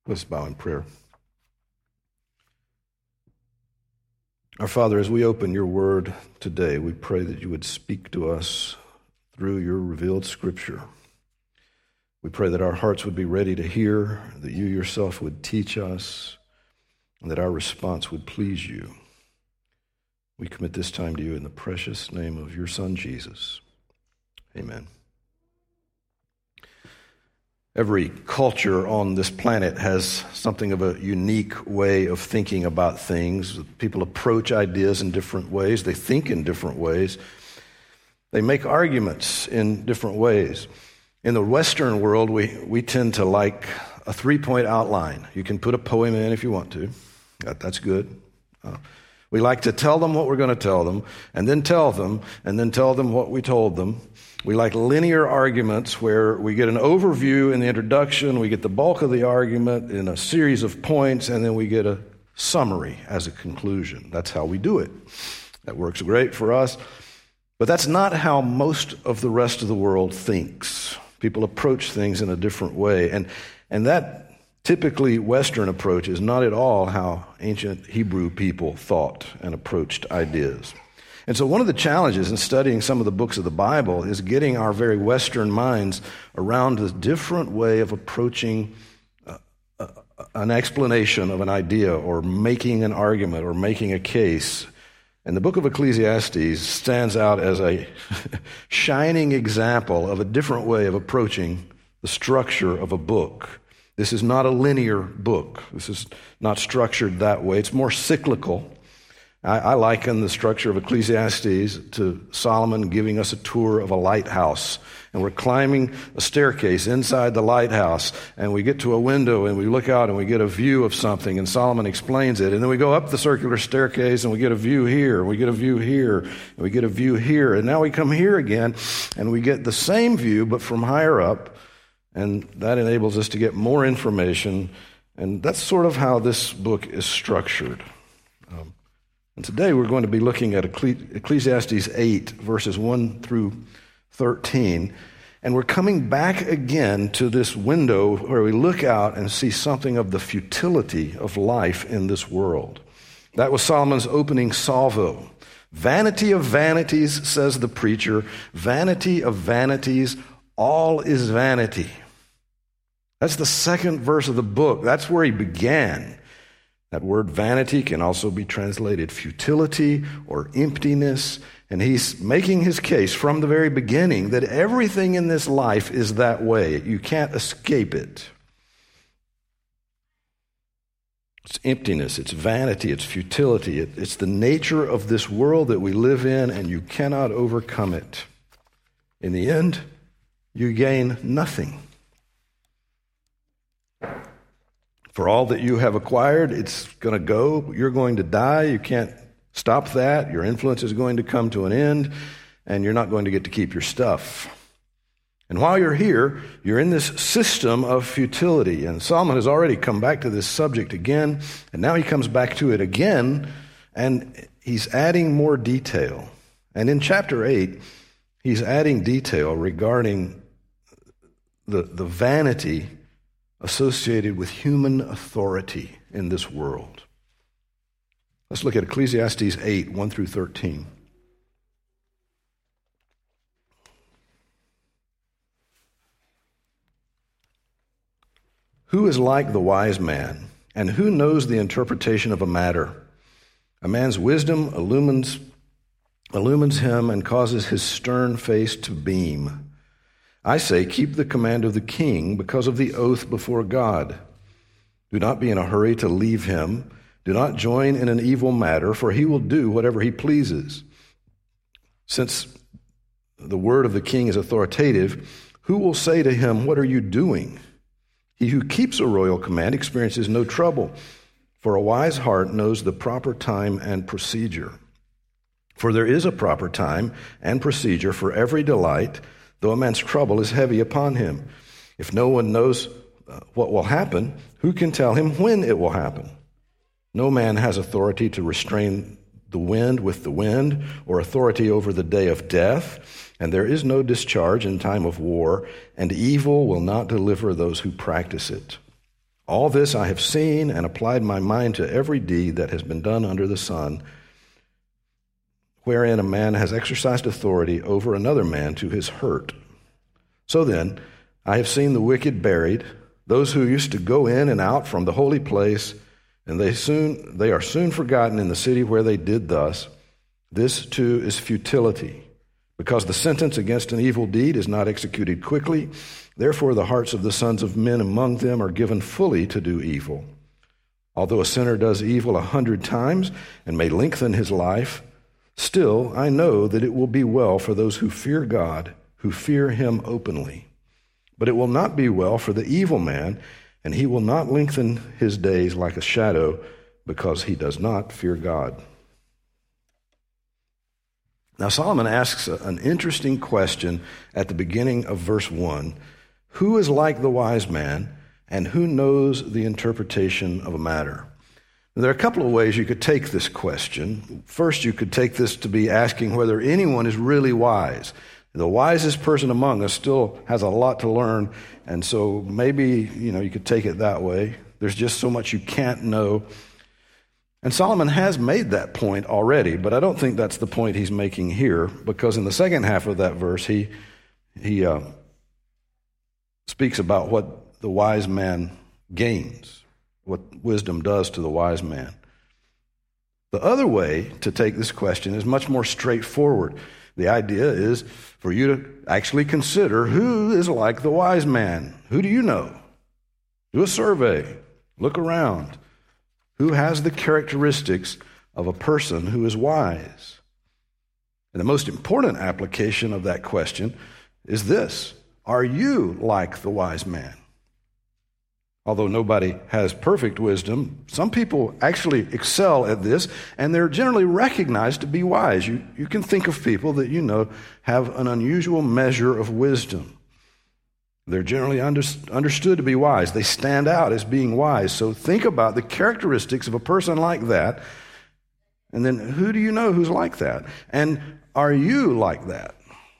Let's bow in prayer. Our Father, as we open your word today, we pray that you would speak to us through your revealed scripture. We pray that our hearts would be ready to hear, that you yourself would teach us, and that our response would please you. We commit this time to you in the precious name of your Son, Jesus. Amen. Every culture on this planet has something of a unique way of thinking about things. People approach ideas in different ways. They think in different ways. They make arguments in different ways. In the Western world, we tend to like a three-point outline. You can put a poem in if you want to. That's good. We like to tell them what we're going to tell them, and then tell them what we told them. We like linear arguments where we get an overview in the introduction, we get the bulk of the argument in a series of points, and then we get a summary as a conclusion. That's how we do it. That works great for us. But that's not how most of the rest of the world thinks. People approach things in a different way. And that typically Western approach is not at all how ancient Hebrew people thought and approached ideas. And so one of the challenges in studying some of the books of the Bible is getting our very Western minds around a different way of approaching an explanation of an idea or making an argument or making a case. And the book of Ecclesiastes stands out as a shining example of a different way of approaching the structure of a book. This is not a linear book. This is not structured that way. It's more cyclical. I liken the structure of Ecclesiastes to Solomon giving us a tour of a lighthouse. And we're climbing a staircase inside the lighthouse, and we get to a window, and we look out, and we get a view of something, and Solomon explains it. And then we go up the circular staircase, and we get a view here, and we get a view here, and we get a view here. And now we come here again, and we get the same view, but from higher up, and that enables us to get more information. And that's sort of how this book is structured. And today we're going to be looking at Ecclesiastes 8, verses 1 through 13. And we're coming back again to this window where we look out and see something of the futility of life in this world. That was Solomon's opening salvo. Vanity of vanities, says the preacher. Vanity of vanities, all is vanity. That's the second verse of the book. That's where he began. That word vanity can also be translated futility or emptiness. And he's making his case from the very beginning that everything in this life is that way. You can't escape it. It's emptiness, it's vanity, it's futility. It's the nature of this world that we live in, and you cannot overcome it. In the end, you gain nothing. For all that you have acquired, it's going to go. You're going to die. You can't stop that. Your influence is going to come to an end, and you're not going to get to keep your stuff. And while you're here, you're in this system of futility. And Solomon has already come back to this subject again, and now he comes back to it again, and he's adding more detail. And in chapter 8, he's adding detail regarding the vanity associated with human authority in this world. Let's look at Ecclesiastes 8, 1 through 13. Who is like the wise man, and who knows the interpretation of a matter? A man's wisdom illumines him and causes his stern face to beam. I say, keep the command of the king because of the oath before God. Do not be in a hurry to leave him. Do not join in an evil matter, for he will do whatever he pleases. Since the word of the king is authoritative, who will say to him, what are you doing? He who keeps a royal command experiences no trouble, for a wise heart knows the proper time and procedure. For there is a proper time and procedure for every delight, though a man's trouble is heavy upon him. If no one knows what will happen, who can tell him when it will happen? No man has authority to restrain the wind with the wind, or authority over the day of death, and there is no discharge in time of war, and evil will not deliver those who practice it. All this I have seen and applied my mind to every deed that has been done under the sun, wherein a man has exercised authority over another man to his hurt. So then, I have seen the wicked buried, those who used to go in and out from the holy place, and they are soon forgotten in the city where they did thus. This too is futility, because the sentence against an evil deed is not executed quickly. Therefore the hearts of the sons of men among them are given fully to do evil. Although a sinner does evil 100 times and may lengthen his life, still I know that it will be well for those who fear God, who fear him openly. But it will not be well for the evil man, and he will not lengthen his days like a shadow, because he does not fear God. Now Solomon asks an interesting question at the beginning of verse 1. Who is like the wise man, and who knows the interpretation of a matter? There are a couple of ways you could take this question. First, you could take this to be asking whether anyone is really wise. The wisest person among us still has a lot to learn, and so maybe, you could take it that way. There's just so much you can't know. And Solomon has made that point already, but I don't think that's the point he's making here, because in the second half of that verse, he speaks about what the wise man gains, what wisdom does to the wise man. The other way to take this question is much more straightforward. The idea is for you to actually consider who is like the wise man. Who do you know? Do a survey. Look around. Who has the characteristics of a person who is wise? And the most important application of that question is this: are you like the wise man? Although nobody has perfect wisdom, some people actually excel at this, and they're generally recognized to be wise. You can think of people that you know have an unusual measure of wisdom. They're generally understood to be wise. They stand out as being wise. So think about the characteristics of a person like that, and then who do you know who's like that? And are you like that?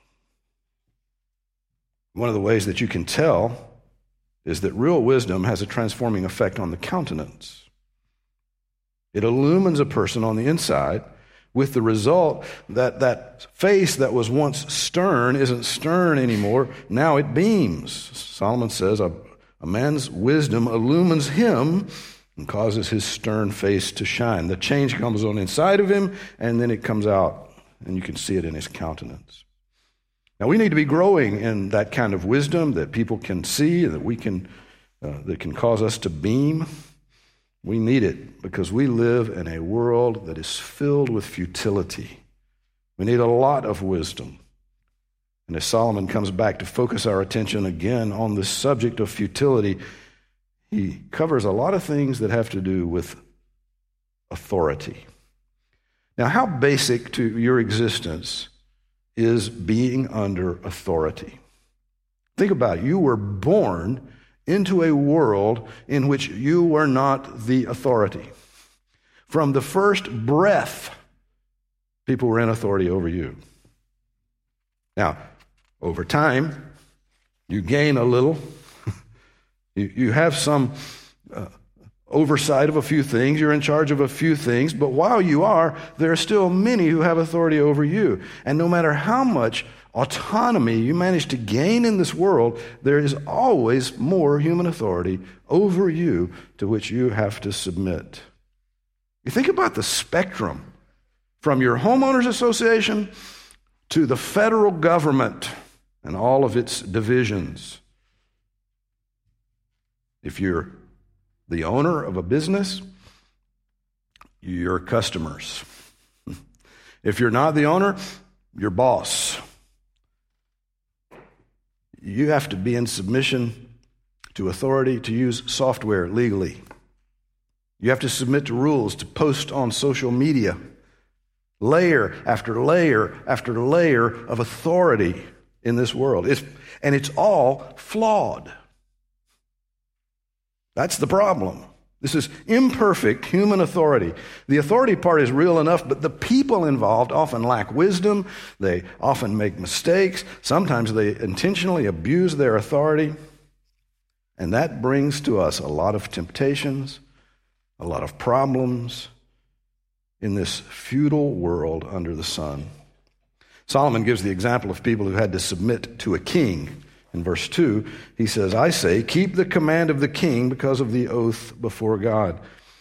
One of the ways that you can tell is that real wisdom has a transforming effect on the countenance. It illumines a person on the inside, with the result that that face that was once stern isn't stern anymore. Now it beams. Solomon says a man's wisdom illumines him and causes his stern face to shine. The change comes on inside of him, and then it comes out, and you can see it in his countenance. Now, we need to be growing in that kind of wisdom that people can see, that that can cause us to beam. We need it because we live in a world that is filled with futility. We need a lot of wisdom. And as Solomon comes back to focus our attention again on the subject of futility, he covers a lot of things that have to do with authority. Now, how basic to your existence is being under authority? Think about it. You were born into a world in which you were not the authority. From the first breath, people were in authority over you. Now, over time, you gain a little. You have some oversight of a few things. You're in charge of a few things. But while you are, there are still many who have authority over you. And no matter how much autonomy you manage to gain in this world, there is always more human authority over you to which you have to submit. You think about the spectrum from your homeowners association to the federal government and all of its divisions. If you're the owner of a business, your customers. If you're not the owner, your boss. You have to be in submission to authority to use software legally. You have to submit to rules to post on social media. Layer after layer after layer of authority in this world. And it's all flawed. That's the problem. This is imperfect human authority. The authority part is real enough, but the people involved often lack wisdom. They often make mistakes. Sometimes they intentionally abuse their authority. And that brings to us a lot of temptations, a lot of problems in this futile world under the sun. Solomon gives the example of people who had to submit to a king. In verse 2, he says, I say, keep the command of the king because of the oath before God.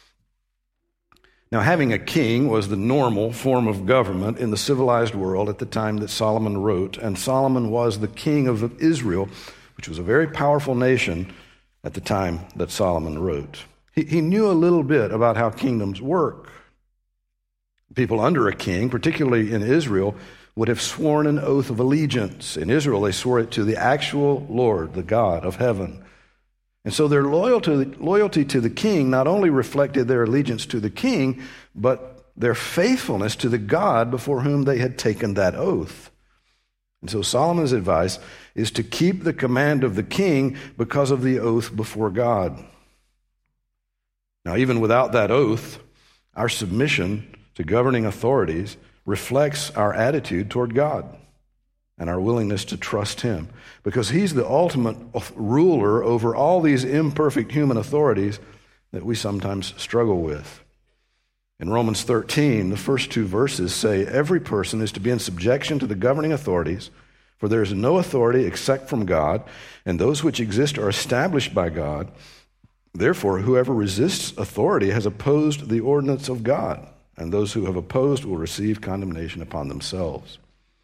Now, having a king was the normal form of government in the civilized world at the time that Solomon wrote, and Solomon was the king of Israel, which was a very powerful nation at the time that Solomon wrote. He knew a little bit about how kingdoms work. People under a king, particularly in Israel, would have sworn an oath of allegiance. In Israel, they swore it to the actual Lord, the God of heaven. And so their loyalty to the king not only reflected their allegiance to the king, but their faithfulness to the God before whom they had taken that oath. And so Solomon's advice is to keep the command of the king because of the oath before God. Now, even without that oath, our submission to governing authorities reflects our attitude toward God and our willingness to trust Him, because He's the ultimate ruler over all these imperfect human authorities that we sometimes struggle with. In Romans 13, the first two verses say, every person is to be in subjection to the governing authorities, for there is no authority except from God, and those which exist are established by God. Therefore, whoever resists authority has opposed the ordinance of God, and those who have opposed will receive condemnation upon themselves.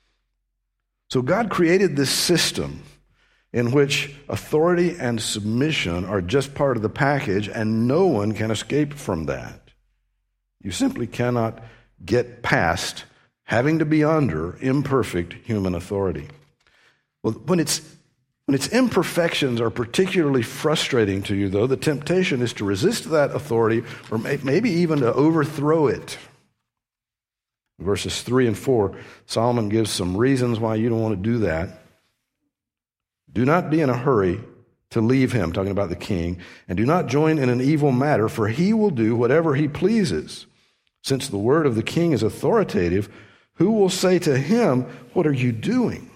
So God created this system in which authority and submission are just part of the package, and no one can escape from that. You simply cannot get past having to be under imperfect human authority. Well, when its imperfections are particularly frustrating to you, though, the temptation is to resist that authority or maybe even to overthrow it. Verses 3 and 4, Solomon gives some reasons why you don't want to do that. Do not be in a hurry to leave him, talking about the king, and do not join in an evil matter, for he will do whatever he pleases. Since the word of the king is authoritative, who will say to him, what are you doing?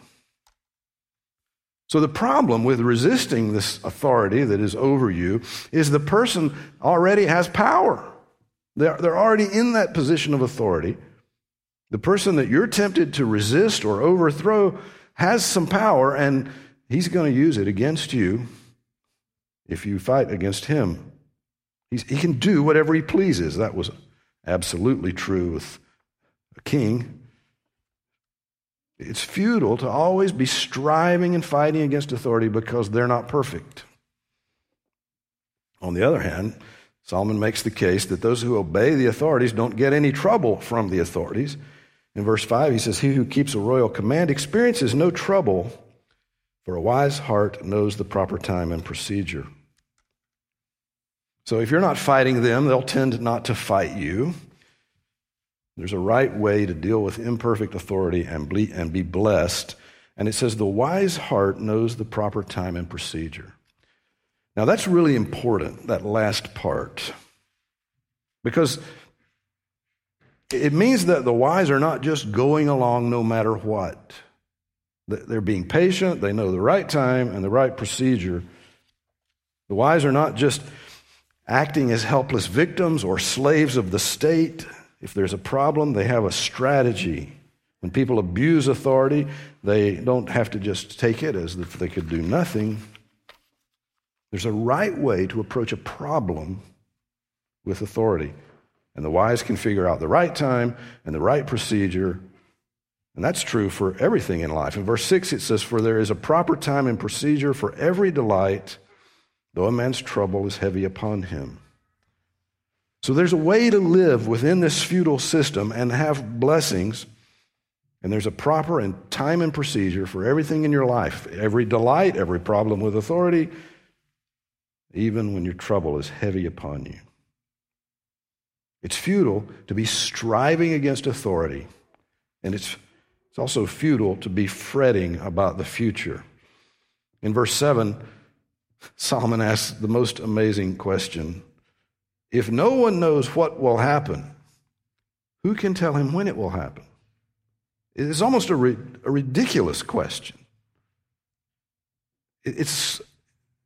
So the problem with resisting this authority that is over you is the person already has power. They're already in that position of authority. The person that you're tempted to resist or overthrow has some power, and he's going to use it against you if you fight against him. He can do whatever he pleases. That was absolutely true with a king. It's futile to always be striving and fighting against authority because they're not perfect. On the other hand, Solomon makes the case that those who obey the authorities don't get any trouble from the authorities. In verse 5, he says, he who keeps a royal command experiences no trouble, for a wise heart knows the proper time and procedure. So if you're not fighting them, they'll tend not to fight you. There's a right way to deal with imperfect authority and be blessed. And it says the wise heart knows the proper time and procedure. Now that's really important, that last part, because it means that the wise are not just going along no matter what. They're being patient, they know the right time and the right procedure. The wise are not just acting as helpless victims or slaves of the state. If there's a problem, they have a strategy. When people abuse authority, they don't have to just take it as if they could do nothing. There's a right way to approach a problem with authority. And the wise can figure out the right time and the right procedure. And that's true for everything in life. In verse 6 it says, for there is a proper time and procedure for every delight, though a man's trouble is heavy upon him. So there's a way to live within this feudal system and have blessings. And there's a proper time and procedure for everything in your life. Every delight, every problem with authority, even when your trouble is heavy upon you. It's futile to be striving against authority, and it's also futile to be fretting about the future. In verse 7, Solomon asks the most amazing question. If no one knows what will happen, who can tell him when it will happen? It's almost a ridiculous question. It's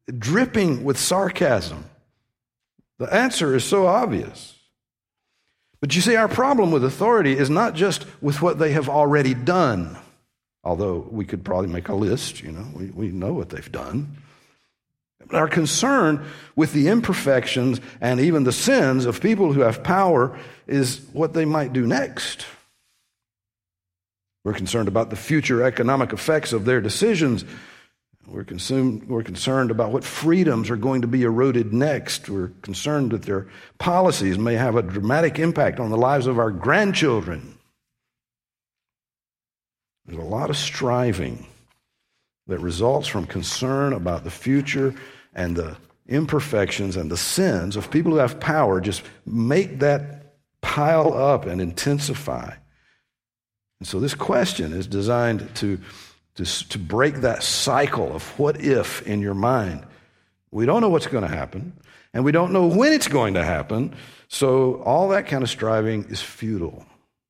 dripping with sarcasm. The answer is so obvious. But you see, our problem with authority is not just with what they have already done, although we could probably make a list, we know what they've done. But our concern with the imperfections and even the sins of people who have power is what they might do next. We're concerned about the future economic effects of their decisions. We're concerned about what freedoms are going to be eroded next. We're concerned that their policies may have a dramatic impact on the lives of our grandchildren. There's a lot of striving that results from concern about the future, and the imperfections and the sins of people who have power just make that pile up and intensify. And so this question is designed to break that cycle of what if in your mind. We don't know what's going to happen, and we don't know when it's going to happen, so all that kind of striving is futile.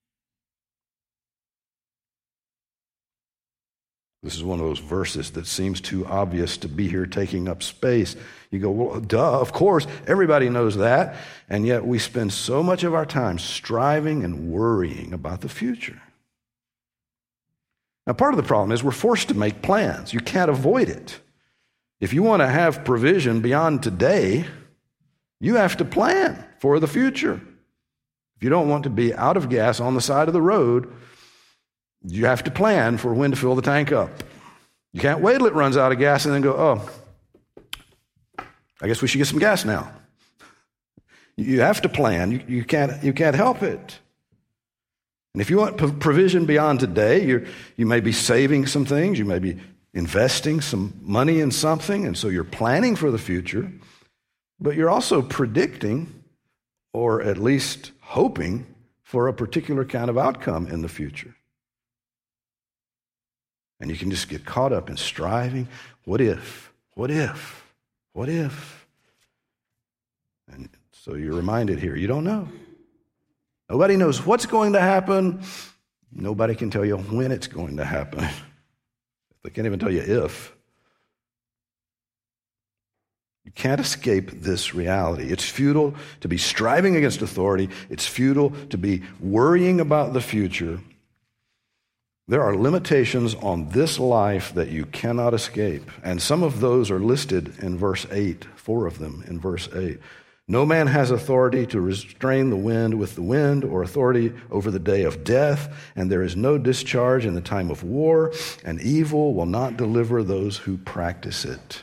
This is one of those verses that seems too obvious to be here taking up space. You go, well, duh, of course, everybody knows that, and yet we spend so much of our time striving and worrying about the future. Now, part of the problem is we're forced to make plans. You can't avoid it. If you want to have provision beyond today, you have to plan for the future. If you don't want to be out of gas on the side of the road, you have to plan for when to fill the tank up. You can't wait till it runs out of gas and then go, oh, I guess we should get some gas now. You have to plan. You can't help it. And if you want provision beyond today, you may be saving some things. You may be investing some money in something, and so you're planning for the future. But you're also predicting, or at least hoping, for a particular kind of outcome in the future. And you can just get caught up in striving. What if? What if? What if? And so you're reminded here, you don't know. Nobody knows what's going to happen. Nobody can tell you when it's going to happen. They can't even tell you if. You can't escape this reality. It's futile to be striving against authority. It's futile to be worrying about the future. There are limitations on this life that you cannot escape. And some of those are listed in verse 8, 4 of them in verse 8. No man has authority to restrain the wind with the wind, or authority over the day of death, and there is no discharge in the time of war, and evil will not deliver those who practice it.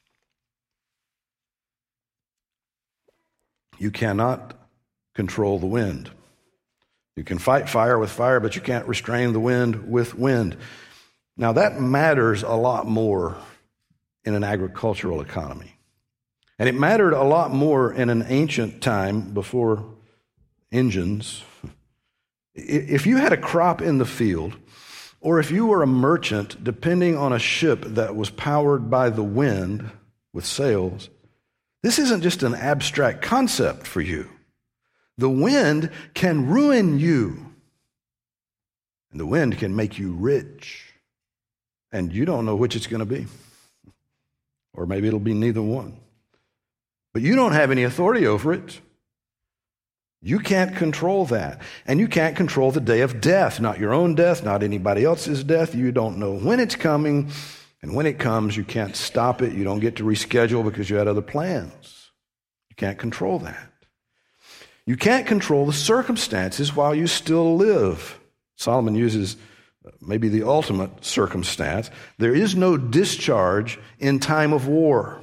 You cannot control the wind. You can fight fire with fire, but you can't restrain the wind with wind. Now, that matters a lot more in an agricultural economy. And it mattered a lot more in an ancient time before engines. If you had a crop in the field, or if you were a merchant depending on a ship that was powered by the wind with sails, this isn't just an abstract concept for you. The wind can ruin you, and the wind can make you rich, and you don't know which it's going to be. Or maybe it'll be neither one. But you don't have any authority over it. You can't control that. And you can't control the day of death, not your own death, not anybody else's death. You don't know when it's coming, and when it comes, you can't stop it. You don't get to reschedule because you had other plans. You can't control that. You can't control the circumstances while you still live. Solomon uses maybe the ultimate circumstance. There is no discharge in time of war.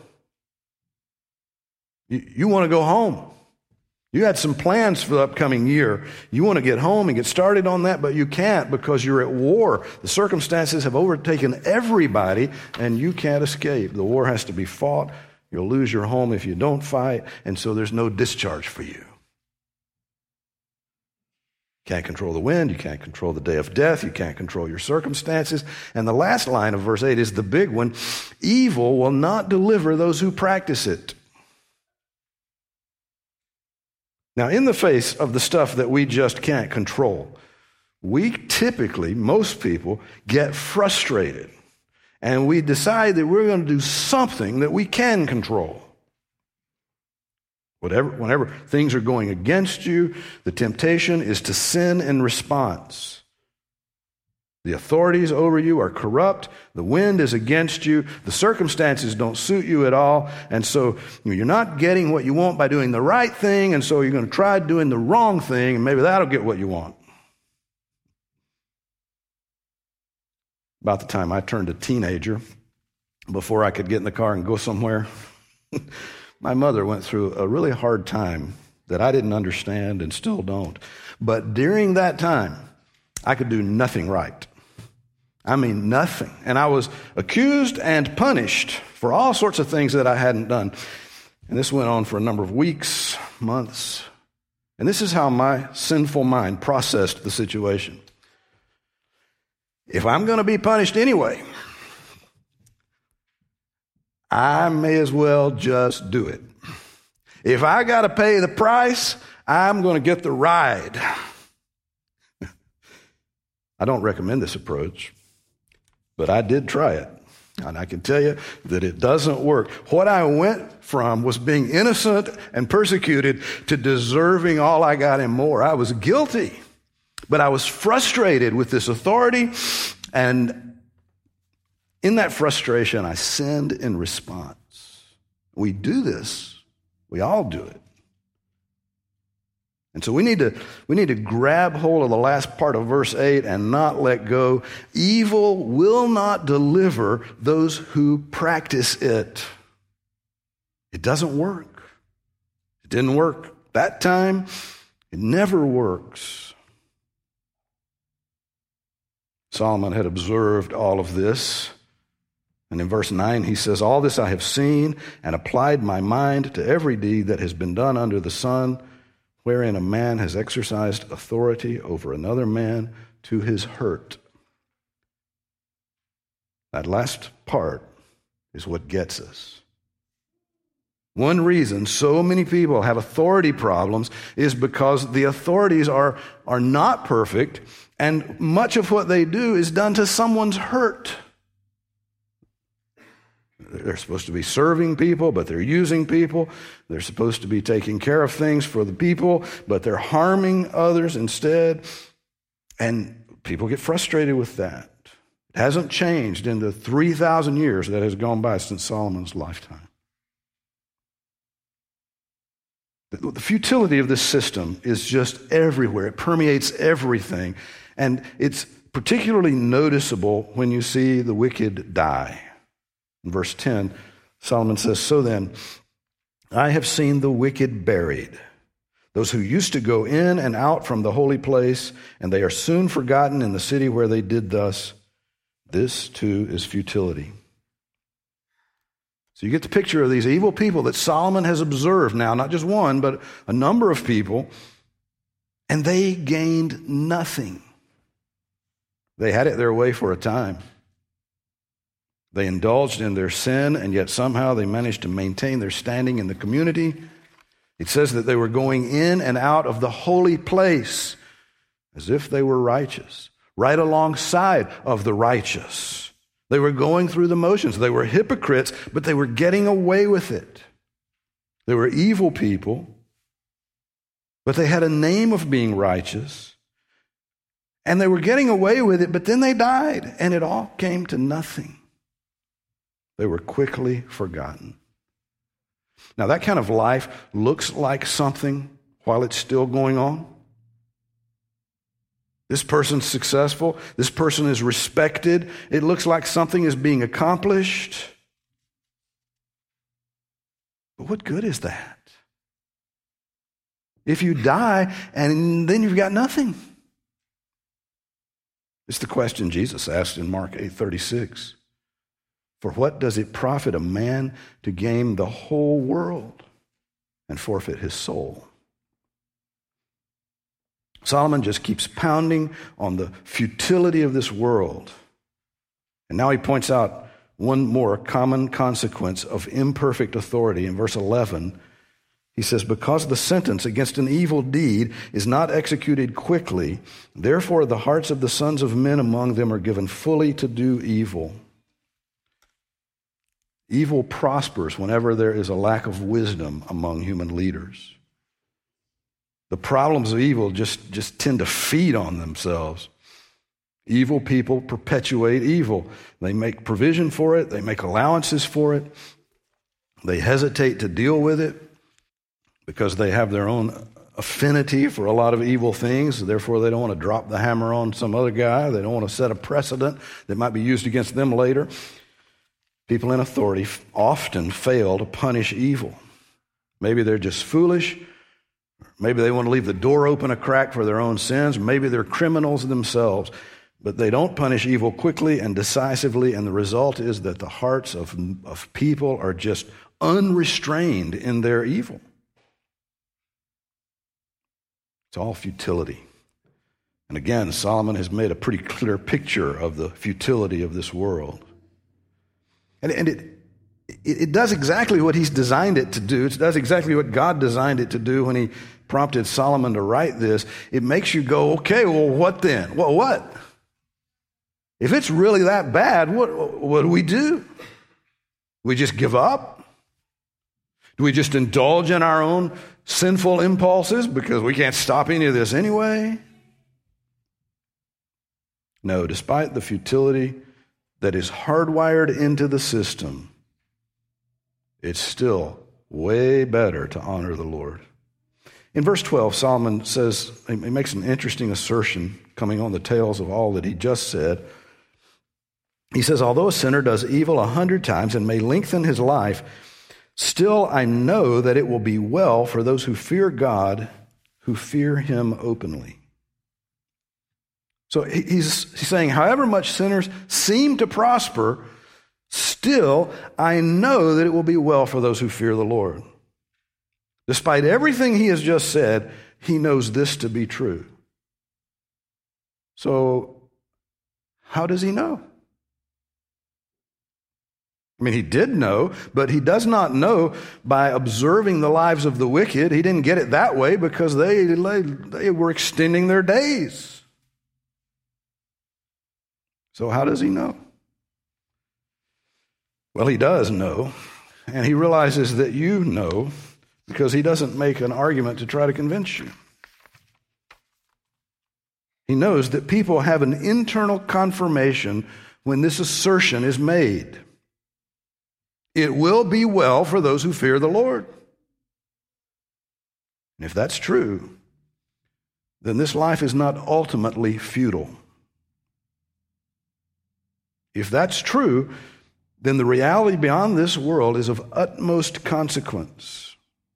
You want to go home. You had some plans for the upcoming year. You want to get home and get started on that, but you can't because you're at war. The circumstances have overtaken everybody, and you can't escape. The war has to be fought. You'll lose your home if you don't fight, and so there's no discharge for you. You can't control the wind. You can't control the day of death. You can't control your circumstances. And the last line of verse 8 is the big one. Evil will not deliver those who practice it. Now, in the face of the stuff that we just can't control, we typically, most people, get frustrated. and we decide that we're going to do something that we can control. Whenever things are going against you, the temptation is to sin in response. The authorities over you are corrupt. The wind is against you. The circumstances don't suit you at all. And so you're not getting what you want by doing the right thing, and so you're going to try doing the wrong thing, and maybe that'll get what you want. About the time I turned a teenager, before I could get in the car and go somewhere, my mother went through a really hard time that I didn't understand and still don't. But during that time, I could do nothing right. I mean, nothing. And I was accused and punished for all sorts of things that I hadn't done. And this went on for a number of weeks, months. And this is how my sinful mind processed the situation. If I'm going to be punished anyway, I may as well just do it. If I got to pay the price, I'm going to get the ride. I don't recommend this approach, but I did try it. And I can tell you that it doesn't work. What I went from was being innocent and persecuted to deserving all I got and more. I was guilty, but I was frustrated with this authority, and in that frustration, I sinned in response. We do this. We all do it. And so we need to grab hold of the last part of verse 8 and not let go. Evil will not deliver those who practice it. It doesn't work. It didn't work that time. It never works. Solomon had observed all of this. And in verse 9, he says, "All this I have seen and applied my mind to every deed that has been done under the sun, wherein a man has exercised authority over another man to his hurt." That last part is what gets us. One reason so many people have authority problems is because the authorities are not perfect, and much of what they do is done to someone's hurt. They're supposed to be serving people, but they're using people. They're supposed to be taking care of things for the people, but they're harming others instead. And people get frustrated with that. It hasn't changed in the 3,000 years that has gone by since Solomon's lifetime. The futility of this system is just everywhere. It permeates everything. And it's particularly noticeable when you see the wicked die. In verse 10, Solomon says, "So then, I have seen the wicked buried, those who used to go in and out from the holy place, and they are soon forgotten in the city where they did thus. This too is futility." So you get the picture of these evil people that Solomon has observed now, not just one, but a number of people, and they gained nothing. They had it their way for a time. They indulged in their sin, and yet somehow they managed to maintain their standing in the community. It says that they were going in and out of the holy place as if they were righteous, right alongside of the righteous. They were going through the motions. They were hypocrites, but they were getting away with it. They were evil people, but they had a name of being righteous, and they were getting away with it, but then they died, and it all came to nothing. They were quickly forgotten. Now, that kind of life looks like something while it's still going on. This person's successful. This person is respected. It looks like something is being accomplished. But what good is that? If you die and then you've got nothing. It's the question Jesus asked in Mark 8:36. "For what does it profit a man to gain the whole world and forfeit his soul?" Solomon just keeps pounding on the futility of this world. And now he points out one more common consequence of imperfect authority. In verse 11, he says, "Because the sentence against an evil deed is not executed quickly, therefore the hearts of the sons of men among them are given fully to do evil." Evil prospers whenever there is a lack of wisdom among human leaders. The problems of evil just tend to feed on themselves. Evil people perpetuate evil. They make provision for it. They make allowances for it. They hesitate to deal with it because they have their own affinity for a lot of evil things. Therefore, they don't want to drop the hammer on some other guy. They don't want to set a precedent that might be used against them later. People in authority often fail to punish evil. Maybe they're just foolish. Maybe they want to leave the door open a crack for their own sins. Maybe they're criminals themselves. But they don't punish evil quickly and decisively, and the result is that the hearts of people are just unrestrained in their evil. It's all futility. And again, Solomon has made a pretty clear picture of the futility of this world. And it does exactly what he's designed it to do. It does exactly what God designed it to do when he prompted Solomon to write this. It makes you go, okay, well, what then? Well, what? If it's really that bad, what do we do? We just give up? Do we just indulge in our own sinful impulses because we can't stop any of this anyway? No, despite the futility that is hardwired into the system, it's still way better to honor the Lord. In verse 12, Solomon says, he makes an interesting assertion coming on the tails of all that he just said. He says, although a sinner does evil 100 times and may lengthen his life, still I know that it will be well for those who fear God, who fear him openly. So he's saying, however much sinners seem to prosper, still I know that it will be well for those who fear the Lord. Despite everything he has just said, he knows this to be true. So how does he know? I mean, he did know, but he does not know by observing the lives of the wicked. He didn't get it that way because they were extending their days. So how does he know? Well, he does know, and he realizes that you know because he doesn't make an argument to try to convince you. He knows that people have an internal confirmation when this assertion is made. It will be well for those who fear the Lord. And if that's true, then this life is not ultimately futile. If that's true, then the reality beyond this world is of utmost consequence.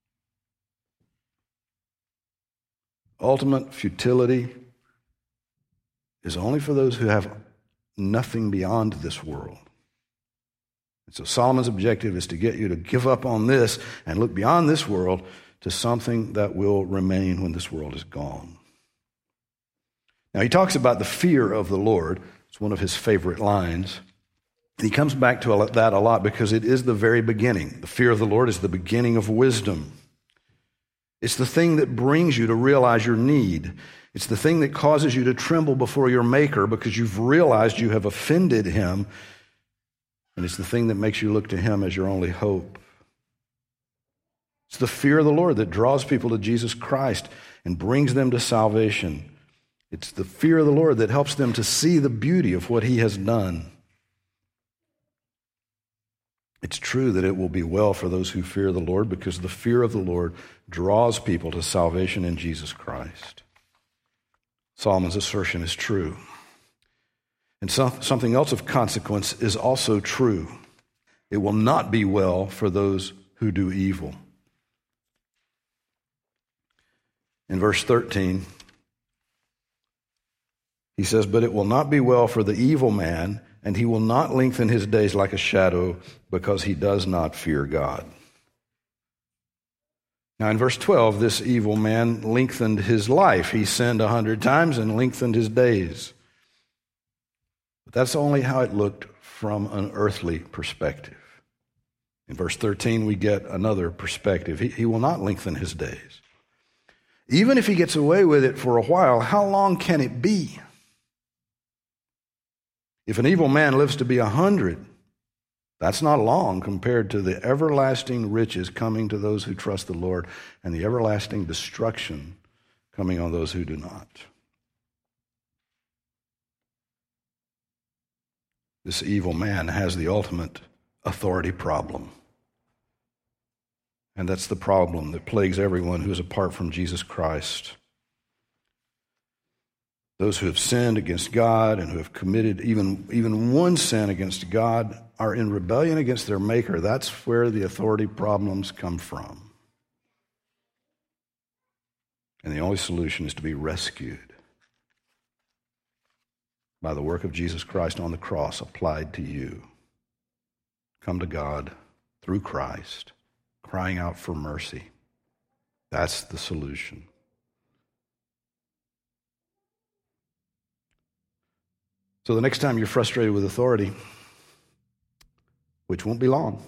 Ultimate futility is only for those who have nothing beyond this world. And so Solomon's objective is to get you to give up on this and look beyond this world to something that will remain when this world is gone. Now, he talks about the fear of the Lord. It's one of his favorite lines. And he comes back to that a lot because it is the very beginning. The fear of the Lord is the beginning of wisdom. It's the thing that brings you to realize your need. It's the thing that causes you to tremble before your Maker because you've realized you have offended him. And it's the thing that makes you look to him as your only hope. It's the fear of the Lord that draws people to Jesus Christ and brings them to salvation. It's the fear of the Lord that helps them to see the beauty of what he has done. It's true that it will be well for those who fear the Lord because the fear of the Lord draws people to salvation in Jesus Christ. Solomon's assertion is true. And something else of consequence is also true. It will not be well for those who do evil. In verse 13, he says, but it will not be well for the evil man, and he will not lengthen his days like a shadow because he does not fear God. Now in verse 12, this evil man lengthened his life. He sinned 100 times and lengthened his days. But that's only how it looked from an earthly perspective. In verse 13, we get another perspective. He will not lengthen his days. Even if he gets away with it for a while, how long can it be? If an evil man lives to be 100, That's not long compared to the everlasting riches coming to those who trust the Lord and the everlasting destruction coming on those who do not. This evil man has the ultimate authority problem. And that's the problem that plagues everyone who is apart from Jesus Christ. Those who have sinned against God and who have committed even one sin against God are in rebellion against their Maker. That's where the authority problems come from. And the only solution is to be rescued by the work of Jesus Christ on the cross applied to you. Come to God through Christ, crying out for mercy. That's the solution. So the next time you're frustrated with authority, which won't be long,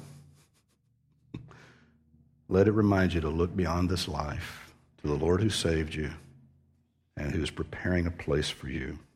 let it remind you to look beyond this life to the Lord who saved you and who is preparing a place for you.